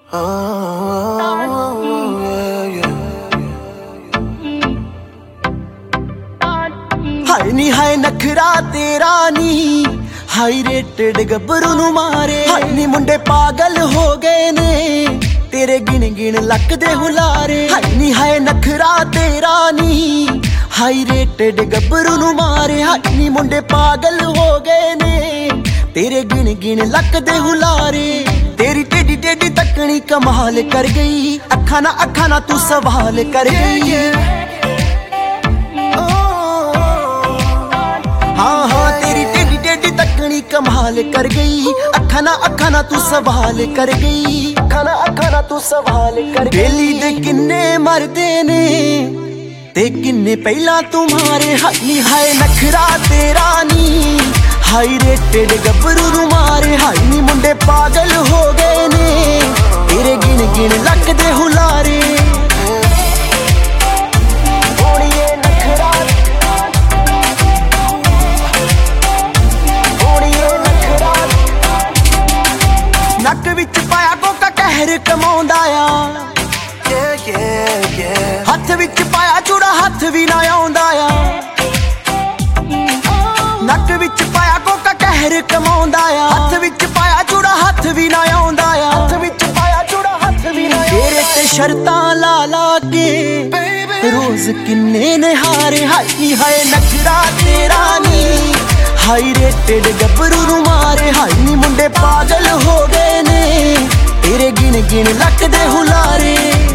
हाय नी हाय नखरा तेरा नी high rated गब्बरू नू मारे। हाय नी मुंडे पागल हो गए ने तेरे गिन गिन लक दे हुलारे। हाय नी हाय नखरा तेरा नी हाई रेटेड गब्बरू नू मारे। हाय नी मुंडे पागल हो गए ने तेरे गिन गिन लक दे हुलारे। तेरी टेडी टेडी तकनी कमाल कर गई, अखा ना तू सवाल कर गई। हाँ हाँ तेरी टेडी टेडी तकनी कमाल कर गई, अखा ना तू सवाल कर गई। अखा ना तू सवाल कर गई। बेली दे किन्ने मरदे ने ते किन्ने पहला तुम्हारे। हाय हाय नखरा तेरा नी हाई रेटेड गब्बरू नू मारे। हाय नी मुंडे पागल हो गए ने तेरे गिन गिन लक दे हुलारे। नक विच पाया कोका कहर कमाउंदा आ, हथ विच पाया चूड़ा हथ भी ना आउंदा आ। नक विच पाया कोका कहर कमाउंदा आ, हथ विच पाया चूड़ा हथ भी ना आउंदा आ। हथ विच पाया चूड़ा हथ भी ना तेरे ते शर्तां ला ला के रोज किन्ने ने हारे। हाय हाय नखरा तेरा नी हाई रेटेड गब्बरू नू मारे। हाय नी मुंडे पागल हो गए ने तेरे गिन गिन लक दे हुलारे।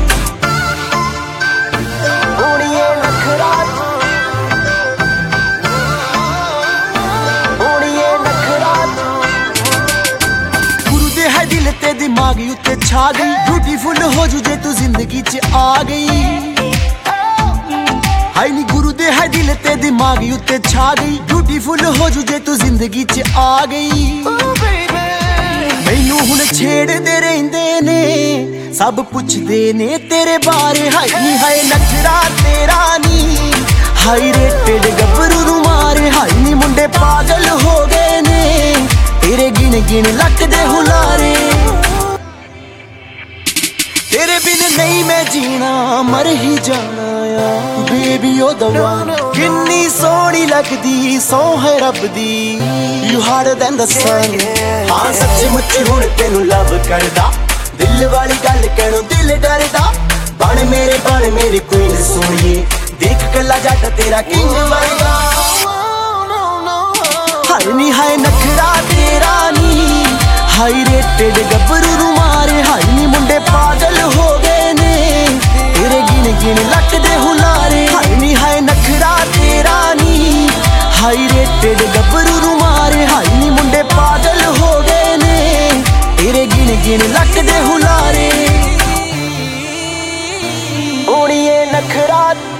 गुरु दे है दिल ते दिमाग उत्ते छा गई, ब्यूटीफुल हो जू जे तू जिंदगी च आ गई। हाय नी गुरु दे है दिल ते दिमाग उत्ते छा गई, ब्यूटीफुल हो जू जे तू जिंदगी च आ गई। मैनू हुण छेड़दे रहिंदे ने सब पुछदे ने तेरे बारे। हाय नी हाय नखरा तेरा नी हाई रेटेड गब्बरू नू मारे। हाय नी मुंडे पागल हो गए ने तेरे गिन गिन लक दे हुलारे। तेरे बिन नहीं मैं जीना मर ही जाना आ बेबी ओ दवा। किन्नी सोहनी लगदी सौ है रब दी, you harder than the sun. हाँ सच्ची हुण तेनू लव करदा, दिल वाली गल कहणों दिल डरदा। बन मेरे क्वीन सोहणीए, देख कला जट तेरा किंग वर्गा। हाय नी हाय नखरा तेरा नी हाई रेटेड गब्बरू नू मारे। हाय नी मुंडे पागल हो गए ने तेरे गिन गिन लक दे हुलारे। हाय नी हाय नखरा तेरा नी हाई रेटेड गब्बरू नू मारे। हाय नी मुंडे पागल हो गए ने तेरे गिन गिन लक दे हुलारे। ओणीए नखरा